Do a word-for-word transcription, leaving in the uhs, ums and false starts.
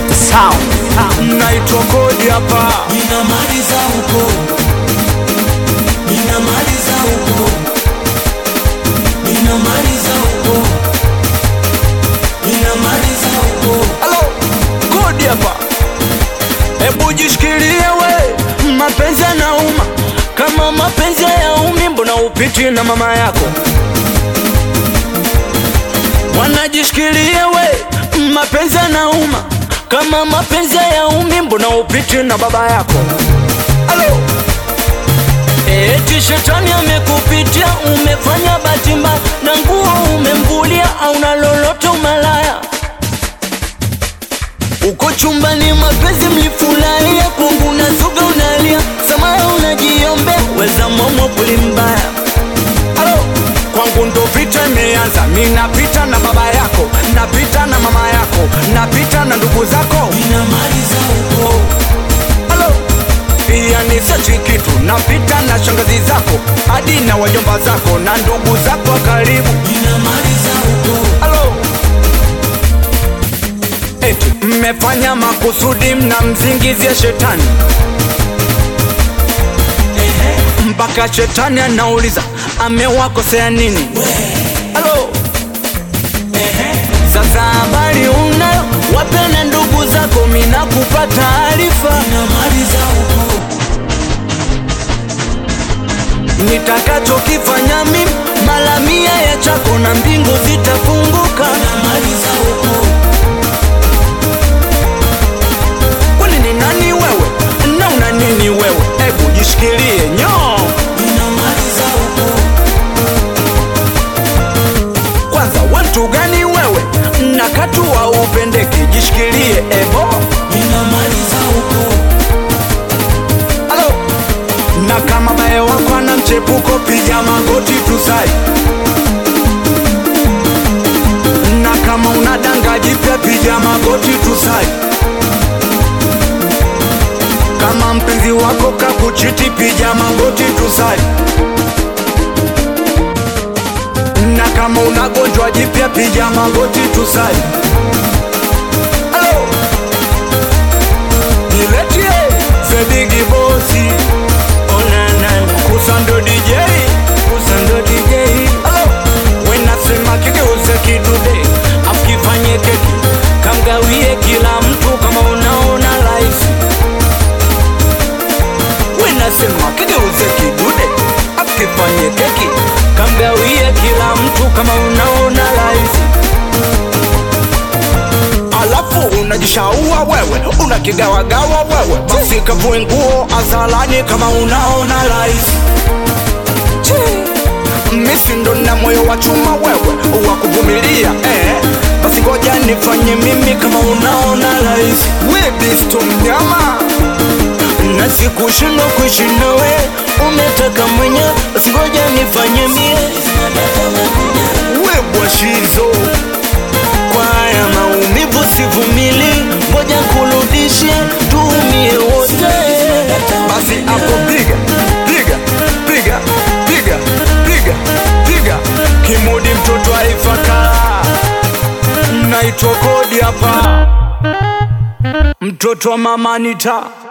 Sound naitwa Kodi hapa. Ninamaliza huko, ninamaliza huko, ninamaliza huko, ninamaliza huko. Hello, Kodi hapa. Ebu jishikilie we, mapenzi yanauma. Kama mapenzi hayaumi, mbona upiti na mama yako? Wanajishikilie we, mapenzi yanauma. Kama mapenzi hayaumi, mbona upiti na baba yako? Hello. Eti shetani amekupitia, umefanya bahati mbaya, na nguo umemvulia, au na lolote umalaya. Uko chumbani mapenzi mlifurahia, kwangu nazuga unalia, samaya unajiombe, weza momo puli mbaya. Hello. Kwangu ndo vita imeanza, mimi napita na baba yako, napita na mama yako, napita na ndugu zako. Ninamaliza huko. Hello. Pia ni sachi kitu, napita na shangazi zako, hadi na wajomba zako, na ndugu zako wa karibu. Ninamaliza huko. Hello. Eti mmefanya makusudi, mnamzingizia shetani, mpaka shetani anauliza amewakosea nini? Hello. Sasa habari unayo, wape na ndugu zako, mimi nakupa taarifa. Ninamaliza huko. Nitakachokifanya mimi mara mia ya chako, na mbingu zitafunguka. Ninamaliza huko. Kwani ni nani wewe? Na una nini wewe? Ebu jishikilie nyo. Ninamaliza huko. Kwanza watu gani wewe? Na katu wa upendeki, jishikilie ebo. Ninamaliza huko. Hello. Na kama bae wako ana mchepuko, piga magoti tusai. Na kama unadanga jipya, piga magoti tusai. Kama mpenzi wako kakuchiti, piga magoti tusai. Na kama unagonjwa jipya, piga magoti tusai. Hello. Niletie Zedigi Bosi. Oh na na na. Kusando D J, Kusando D J. Hello. Wena sema kigeuze kidude, afkifanye keki, kamgawie kila mtu kama unaona live. Wena sema kigeuze kidude, afkifanye keki, kamgawie kila mtu kama unaona live. Alafu unajishaua wewe, unakigawagawa wewe, basi kavue nguo azalani kama unaona live. Misi ndo na moyo wa chuma wewe, wa kuvumilia eh. Basi ngoja nifanye mimi kama unaona live. We bisto mnyama, na sikushinda kuishi nawe, umetaka mwenye, basi ngoja nifanye mie. We bwashizo, kwa haya maumivu sivumili, ngoja kurudishe tumie wote. Basi hapo piga, piga, piga, piga, piga, piga Kimudi mtoto wa Ifakara. Naitwa Kodi hapa, mtoto wa Mama Anita.